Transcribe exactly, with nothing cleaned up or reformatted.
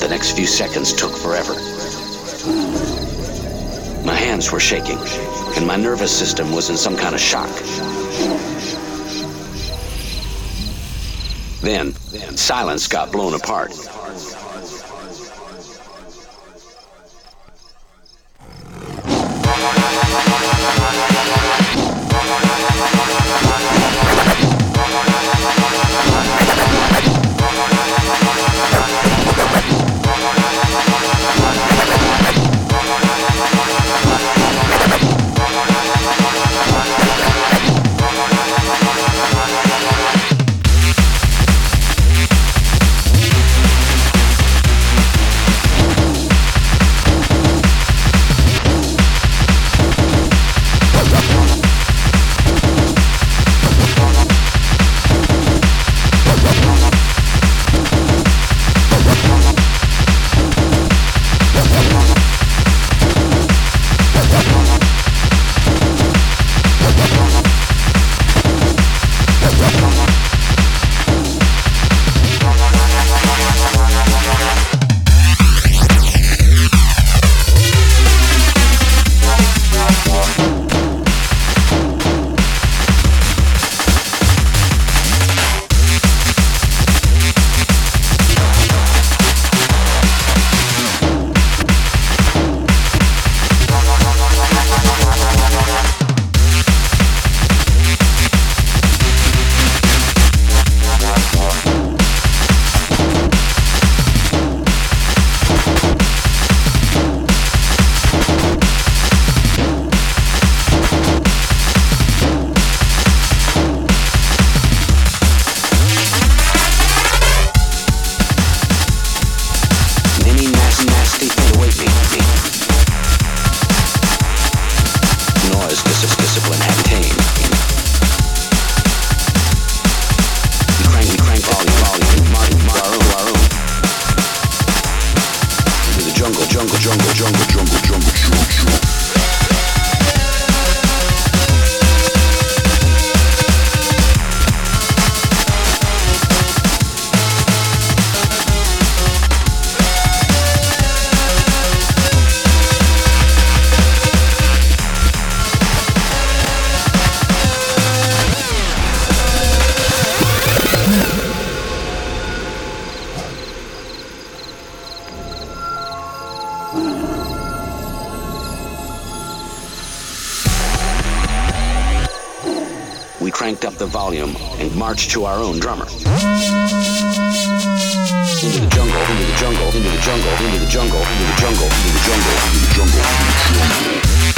the next few seconds took forever. My hands were shaking, and my nervous system was in some kind of shock. Then, silence got blown apart. We cranked up the volume and marched to our own drummer. Into the jungle, into the jungle, into the jungle, into the jungle, into the jungle, into the jungle, into the jungle, into the jungle.